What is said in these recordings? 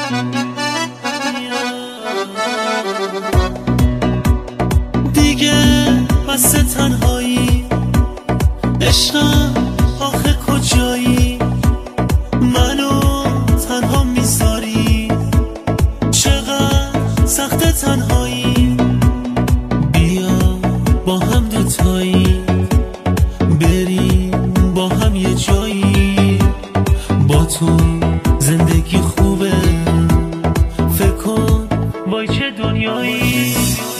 دیگه بس تنهایی، عشقم آخه کجایی؟ منو تنها میذاری، چقدر سخت تنهایی. بیا با هم دوتایی، بریم با هم یه جایی. با تو زندگی خوبه، فکر کن وای چه دنیایی.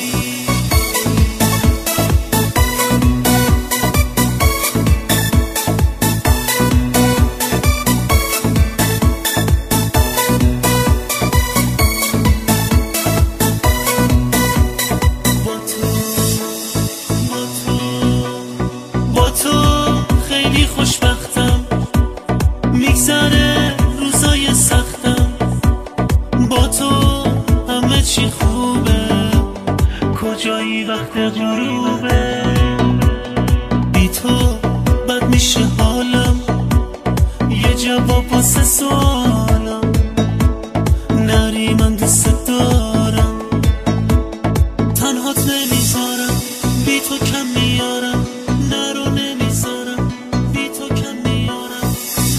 با تو خیلی خوشبختم، میگذره روزای سختم. با تو همه چی خوبه، کجایی وقت غروبه؟ بی تو بد میشه حالم، یه جواب واسه سوالم. نری من دوست دارم، تنهات نمیذارم، بی تو کم میارم. نرو نمیذارم، بی تو کم میارم.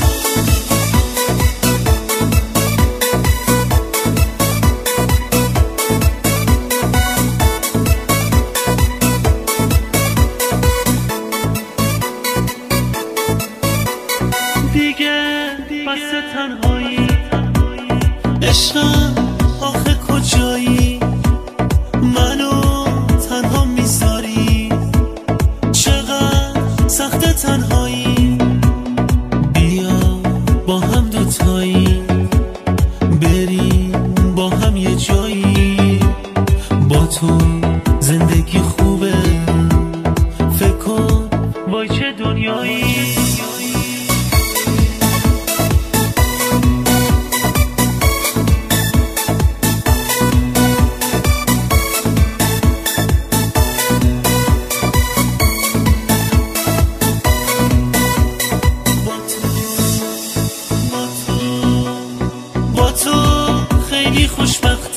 دیگه بس تنهایی، عشقم آخه کجایی؟ منو تنها میذاری، چقدر سخت تنهایی. بیا با هم دوتایی، بریم با هم یه جایی. با تو زندگی خوبه، فکر کن وای چه دنیایی. با تو خیلی خوشبختم،